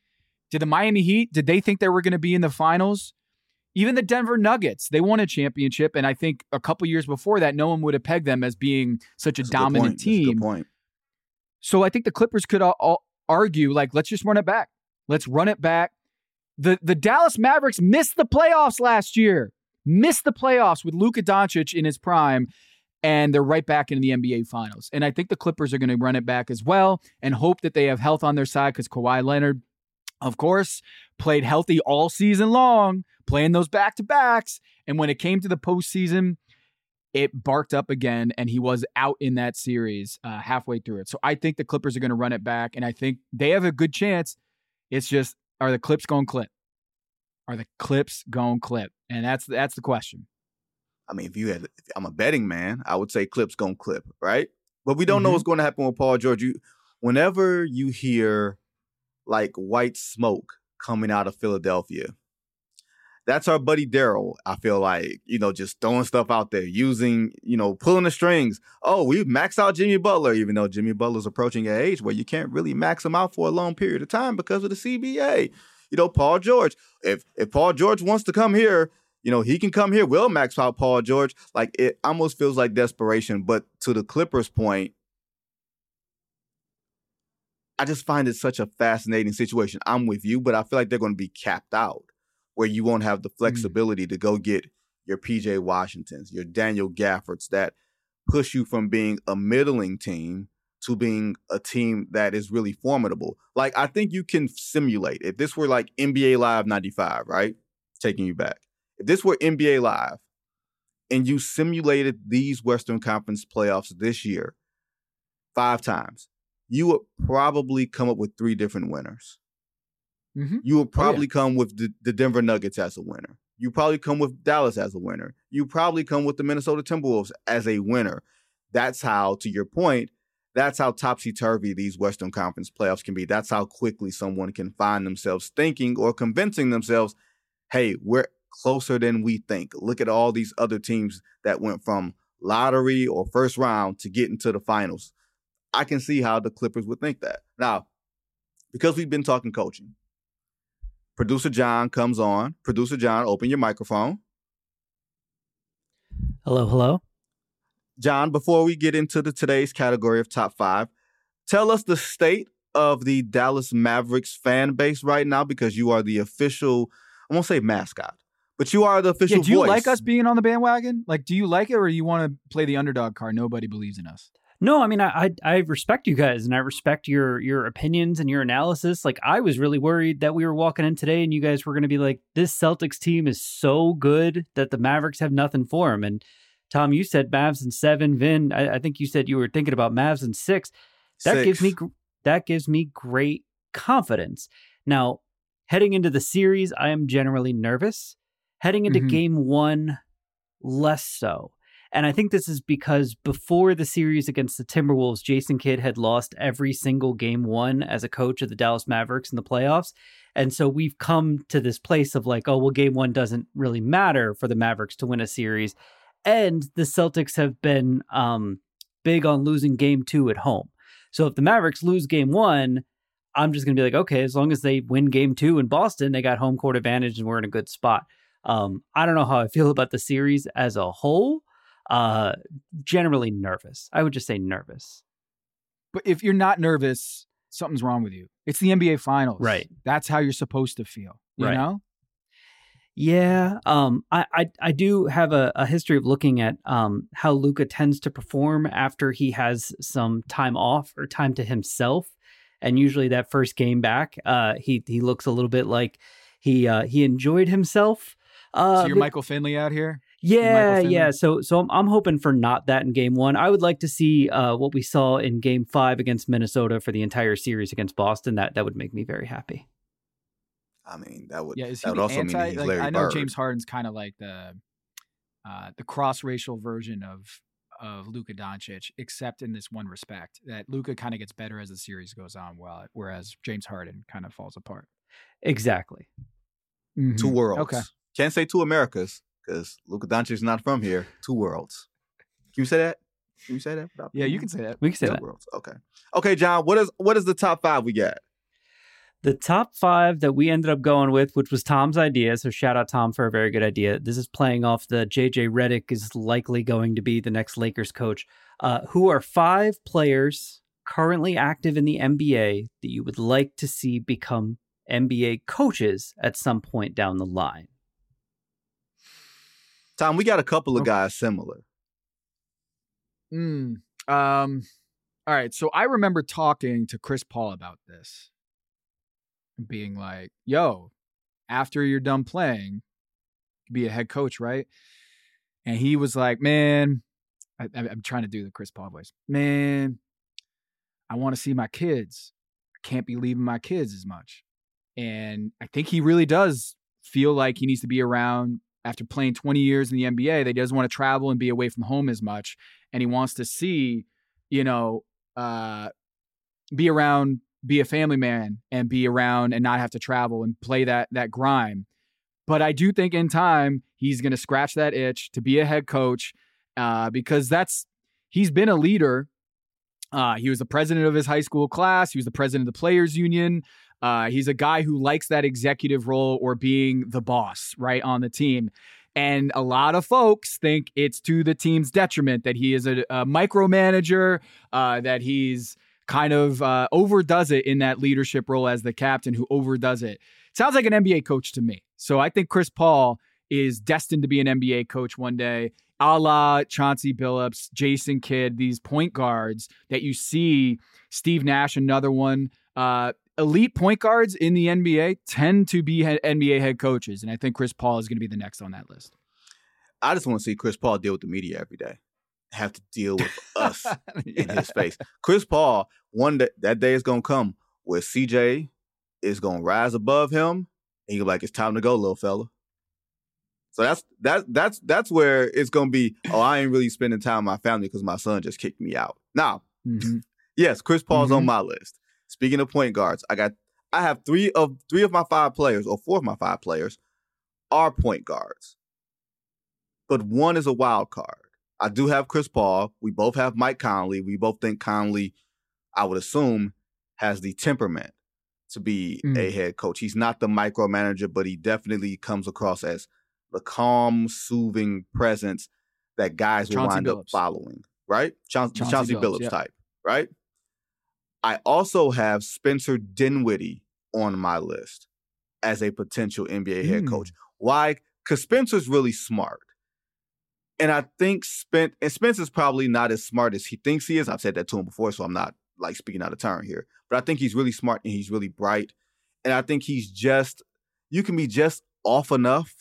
Did the Miami Heat, did they think they were going to be in the finals? Even the Denver Nuggets, they won a championship, and I think a couple years before that, no one would have pegged them as being such a That's dominant a team. That's a good point. So I think the Clippers could all, all argue, like, let's just run it back. Let's run it back. The the Dallas Mavericks missed the playoffs last year. Missed the playoffs with Luka Doncic in his prime, and they're right back in the N B A Finals. And I think the Clippers are going to run it back as well and hope that they have health on their side because Kawhi Leonard, of course, played healthy all season long, playing those back-to-backs. And when it came to the postseason, it barked up again, and he was out in that series uh, halfway through it. So I think the Clippers are going to run it back, and I think they have a good chance. It's just, are the Clips going to clip? Are the Clips going to clip? And that's that's the question. I mean, if you had, if I'm a betting man, I would say Clips going to clip, right? But we don't Mm-hmm. know what's going to happen with Paul George. You, whenever you hear like white smoke coming out of Philadelphia, that's our buddy Daryl. I feel like, you know, just throwing stuff out there, using, you know, pulling the strings. Oh, we've maxed out Jimmy Butler, even though Jimmy Butler's approaching an age where you can't really max him out for a long period of time because of the C B A. You know, Paul George, if if Paul George wants to come here, you know, he can come here. We'll max out Paul George. Like, it almost feels like desperation. But to the Clippers' point, I just find it such a fascinating situation. I'm with you, but I feel like they're going to be capped out where you won't have the flexibility mm. to go get your P J Washingtons, your Daniel Gaffords that push you from being a middling team to being a team that is really formidable. Like, I think you can simulate. If this were like N B A Live ninety-five, right? Taking you back. If this were N B A Live and you simulated these Western Conference playoffs this year five times, you would probably come up with three different winners. Mm-hmm. You would probably oh, yeah. come with the, the Denver Nuggets as a winner. You probably come with Dallas as a winner. You probably come with the Minnesota Timberwolves as a winner. That's how, to your point, that's how topsy-turvy these Western Conference playoffs can be. That's how quickly someone can find themselves thinking or convincing themselves, hey, we're closer than we think. Look at all these other teams that went from lottery or first round to get into the finals. I can see how the Clippers would think that. Now, because we've been talking coaching, Producer John comes on. Producer John, open your microphone. Hello, hello. John, before we get into the today's category of top five, tell us the state of the Dallas Mavericks fan base right now, because you are the official, I won't say mascot, but you are the official yeah, do you voice. like us being on the bandwagon? Like, do you like it, or do you want to play the underdog card? Nobody believes in us. No, I mean, I, I I respect you guys, and I respect your your opinions and your analysis. Like, I was really worried that we were walking in today and you guys were going to be like, this Celtics team is so good that the Mavericks have nothing for them. And Tom, you said Mavs in seven. Vin, I, I think you said you were thinking about Mavs in six. That Six. gives me that gives me great confidence. Now, heading into the series, I am generally nervous. Heading into Mm-hmm. game one, less so. And I think this is because before the series against the Timberwolves, Jason Kidd had lost every single game one as a coach of the Dallas Mavericks in the playoffs. And so we've come to this place of like, oh, well, game one doesn't really matter for the Mavericks to win a series. And the Celtics have been um, big on losing game two at home. So if the Mavericks lose game one, I'm just going to be like, okay, as long as they win game two in Boston, they got home court advantage and we're in a good spot. Um, I don't know how I feel about the series as a whole. Uh, generally nervous. I would just say nervous. But if you're not nervous, something's wrong with you. It's the N B A Finals. Right. That's how you're supposed to feel. You Right. know? Yeah. Um, I, I, I do have a, a history of looking at um, how Luka tends to perform after he has some time off or time to himself. And usually that first game back, uh, he, he looks a little bit like he, uh, he enjoyed himself. Uh, So you're but- Michael Finley out here? Yeah, Michael yeah. Finley? So, so I'm, I'm hoping for not that in game one. I would like to see uh, what we saw in game five against Minnesota for the entire series against Boston. That that would make me very happy. I mean, that would, Yeah, is he that would the also anti? mean he's Like, Larry I know Bird. James Harden's kind of like the uh, the cross-racial version of of Luka Doncic, except in this one respect, that Luka kind of gets better as the series goes on, while whereas James Harden kind of falls apart. Exactly. Two worlds. Okay. Can't say two Americas because Luka Doncic is not from here. Two worlds. Can you say that? Can you say that? without- Yeah, you can say that. We can say Two that. worlds. Okay. Okay, John. What is what is the top five we got? The top five that we ended up going with, which was Tom's idea, so shout out Tom for a very good idea. This is playing off the J J Redick is likely going to be the next Lakers coach. Uh, who are five players currently active in the N B A that you would like to see become N B A coaches at some point down the line? Tom, we got a couple of guys similar. Mm, um, all right, so I remember talking to Chris Paul about this. Being like, yo, after you're done playing, be a head coach, right? And he was like, man, I, I'm trying to do the Chris Paul voice. Man, I want to see my kids. I can't be leaving my kids as much. And I think he really does feel like he needs to be around after playing twenty years in the N B A, that he doesn't want to travel and be away from home as much. And he wants to see, you know, uh, be around be a family man and be around and not have to travel and play that that grind. But I do think in time he's going to scratch that itch to be a head coach uh, because that's he's been a leader. Uh, he was the president of his high school class. He was the president of the players union. Uh, he's a guy who likes that executive role or being the boss, right, on the team. And a lot of folks think it's to the team's detriment that he is a, a micromanager, uh, that he's kind of uh, overdoes it in that leadership role as the captain who overdoes it. Sounds like an N B A coach to me. So I think Chris Paul is destined to be an N B A coach one day, a la Chauncey Billups, Jason Kidd, these point guards that you see, Steve Nash, another one. Uh, elite point guards in the N B A tend to be N B A head coaches, and I think Chris Paul is going to be the next on that list. I just want to see Chris Paul deal with the media every day. Have to deal with us yeah. in his face. Chris Paul, one day, that day is going to come where C J is going to rise above him, and he'll be like, it's time to go, little fella. So that's that, that's that's where it's going to be, oh, I ain't really spending time with my family because my son just kicked me out. Now, mm-hmm. yes, Chris Paul's mm-hmm. on my list. Speaking of point guards, I got I have three of three of my five players, or four of my five players, are point guards. But one is a wild card. I do have Chris Paul. We both have Mike Conley. We both think Conley, I would assume, has the temperament to be mm. a head coach. He's not the micromanager, but he definitely comes across as the calm, soothing presence that guys will Chauncey wind Billups. up following, right? Chaun- Chauncey, Chauncey Billups, Billups yeah. type, right? I also have Spencer Dinwiddie on my list as a potential N B A head mm. coach. Why? Because Spencer's really smart. And I think Spence, and Spencer's probably not as smart as he thinks he is. I've said that to him before, so I'm not like speaking out of turn here. But I think he's really smart and he's really bright. And I think he's just, you can be just off enough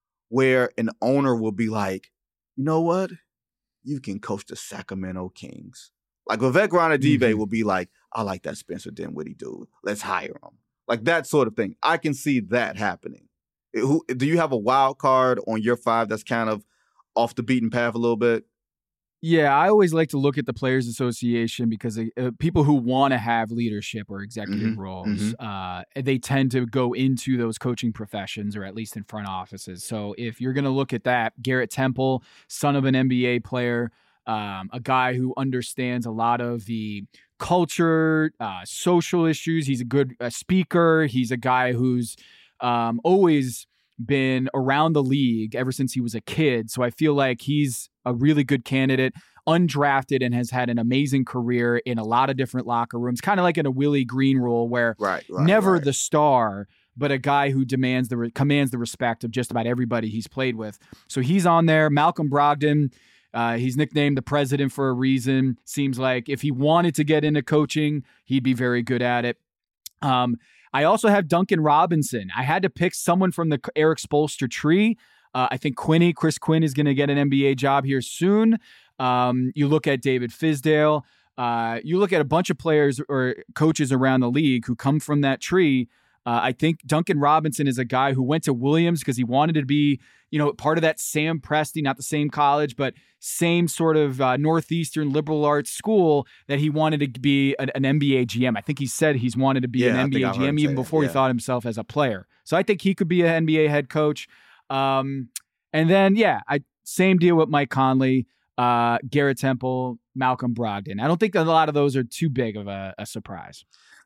where an owner will be like, you know what? You can coach the Sacramento Kings. Like Vivek Ranadive mm-hmm. will be like, I like that Spencer Dinwiddie dude. Let's hire him. Like that sort of thing. I can see that happening. Who, do you have a wild card on your five that's kind of off the beaten path a little bit? Yeah, I always like to look at the Players Association because uh, people who want to have leadership or executive mm-hmm. roles, mm-hmm. Uh, they tend to go into those coaching professions or at least in front offices. So if you're going to look at that, Garrett Temple, son of an N B A player, um, a guy who understands a lot of the culture, uh, social issues. He's a good uh, speaker. He's a guy who's um, always been around the league ever since he was a kid. So I feel like he's a really good candidate, undrafted, and has had an amazing career in a lot of different locker rooms, kind of like in a Willie Green role where right, right, never right. the star, but a guy who demands the re- commands the respect of just about everybody he's played with. So he's on there. Malcolm Brogdon, uh, he's nicknamed the president for a reason. Seems like if he wanted to get into coaching, he'd be very good at it. Um, I also have Duncan Robinson. I had to pick someone from the Eric Spoelstra tree. Uh, I think Quinny, Chris Quinn is going to get an N B A job here soon. Um, you look at David Fizdale. Uh, you look at a bunch of players or coaches around the league who come from that tree. Uh, I think Duncan Robinson is a guy who went to Williams because he wanted to be, you know, part of that Sam Presti, not the same college, but same sort of uh, Northeastern liberal arts school that he wanted to be an, an N B A G M. I think he said he's wanted to be yeah, an N B A G M even before yeah. he thought himself as a player. So I think he could be an N B A head coach. Um, and then, yeah, I same deal with Mike Conley, uh, Garrett Temple, Malcolm Brogdon. I don't think that a lot of those are too big of a, a surprise.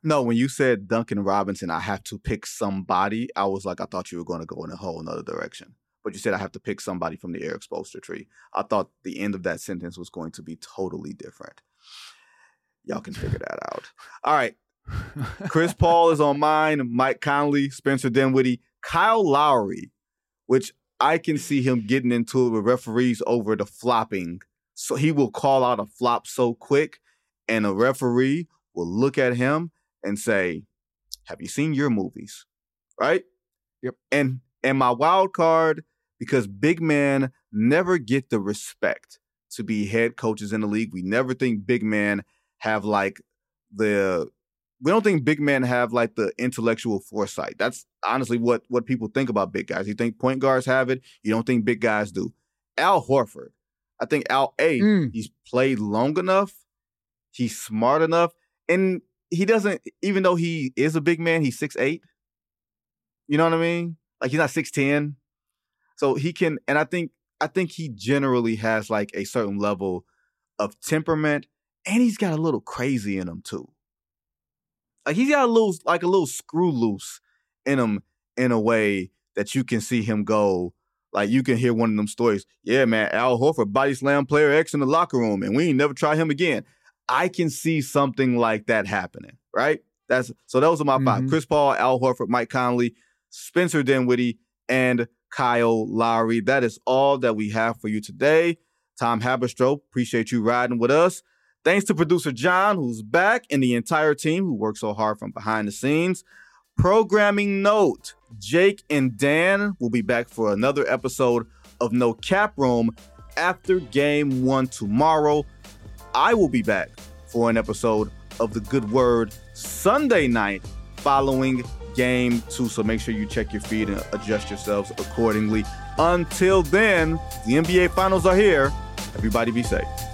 No, when you said Duncan Robinson, I have to pick somebody, I was like, I thought you were going to go in a whole nother direction. But you said I have to pick somebody from the Eric Spoelstra tree. I thought the end of that sentence was going to be totally different. Y'all can figure that out. All right. Chris Paul is on mine. Mike Conley, Spencer Dinwiddie, Kyle Lowry, which I can see him getting into it with referees over the flopping. So he will call out a flop so quick, and a referee will look at him and say, have you seen your movies? Right? Yep. And and my wild card, because big men never get the respect to be head coaches in the league. We never think big men have like the we don't think big men have like the intellectual foresight. That's honestly what what people think about big guys. You think point guards have it. You don't think big guys do. Al Horford. I think Al, A, mm. he's played long enough. He's smart enough. And he doesn't, even though he is a big man, he's six eight. You know what I mean? Like he's not six ten. So he can, and I think, I think he generally has like a certain level of temperament, and he's got a little crazy in him too. Like he's got a little, like a little screw loose in him in a way that you can see him go. Like you can hear one of them stories. Yeah, man, Al Horford body slam player X in the locker room, and we ain't never try him again. I can see something like that happening, right? That's so those are my mm-hmm. five. Chris Paul, Al Horford, Mike Conley, Spencer Dinwiddie, and Kyle Lowry. That is all that we have for you today. Tom Haberstroh, appreciate you riding with us. Thanks to producer John, who's back, and the entire team who worked so hard from behind the scenes. Programming note, Jake and Dan will be back for another episode of No Cap Room after game one tomorrow. I will be back for an episode of The Good Word Sunday night following game two. So make sure you check your feed and adjust yourselves accordingly. Until then, the N B A Finals are here. Everybody be safe.